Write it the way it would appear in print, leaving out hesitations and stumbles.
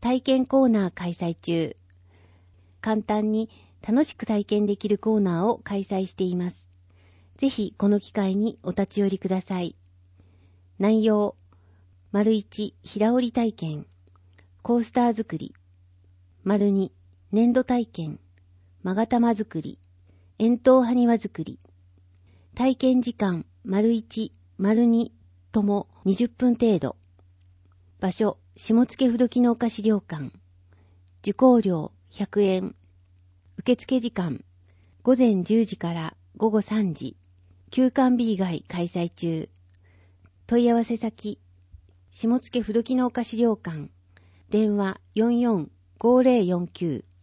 体験コーナー開催中。簡単に楽しく体験できるコーナーを開催しています。ぜひこの機会にお立ち寄りください。内容、1、平織り体験、コースター作り、2、粘土体験、勾玉作り、円筒埴輪作り。体験時間、1、2とも20分程度。場所、下野不時のお菓子料館。受講料100円。受付時間、午前10時から午後3時。休館日以外開催中。問い合わせ先、下野不時のお菓子料館。電話445049